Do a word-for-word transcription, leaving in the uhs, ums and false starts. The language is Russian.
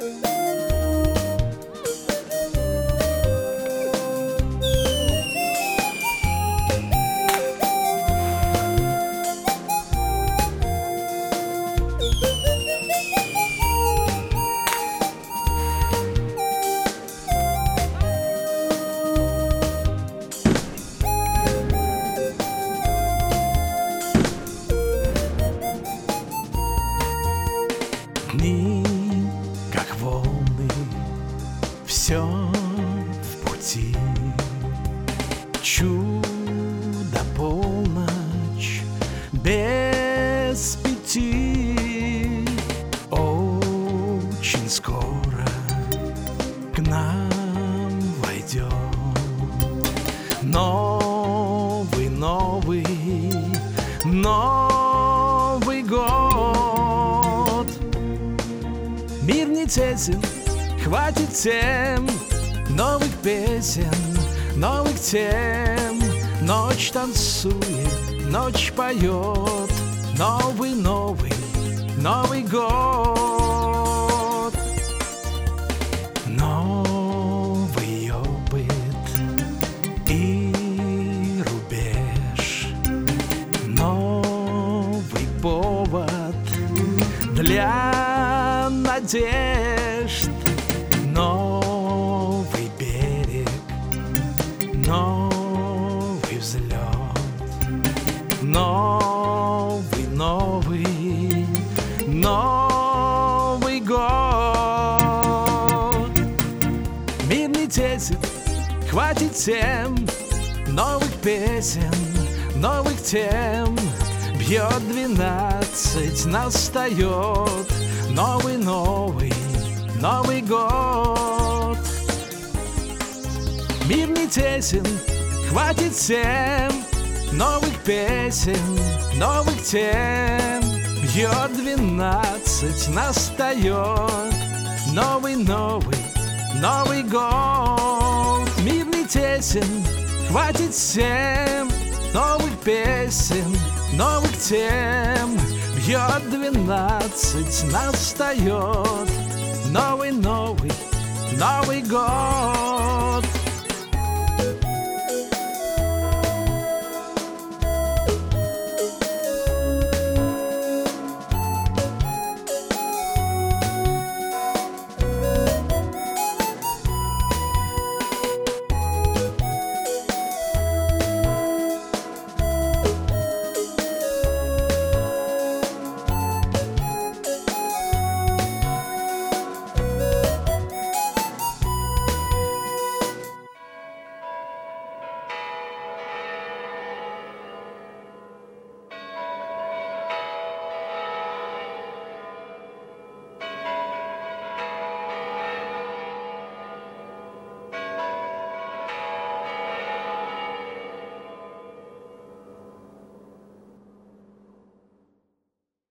Дни, как волны, все в пути. Чудо полночь без пяти. Очень скоро к нам войдет новый, новый, Новый год. Мир не тесен, хватит тем новых песен, новых тем. Ночь танцует, ночь поет, новый, новый, Новый год. Новый опыт и рубеж, новый повод для надежд, новый берег, новый взлет, новый, новый, Новый год. Мир не тесен, хватит тем новых песен, новых тем. Бьет двенадцать, настает новый, новый, Новый год. Мир не тесен, хватит тем новых песен, новых тем. Бьет двенадцать, настает новый, новый, Новый год. Мир не тесен, хватит всем новых песен, новых тем. Бьет двенадцать, настает новый, новый, Новый год.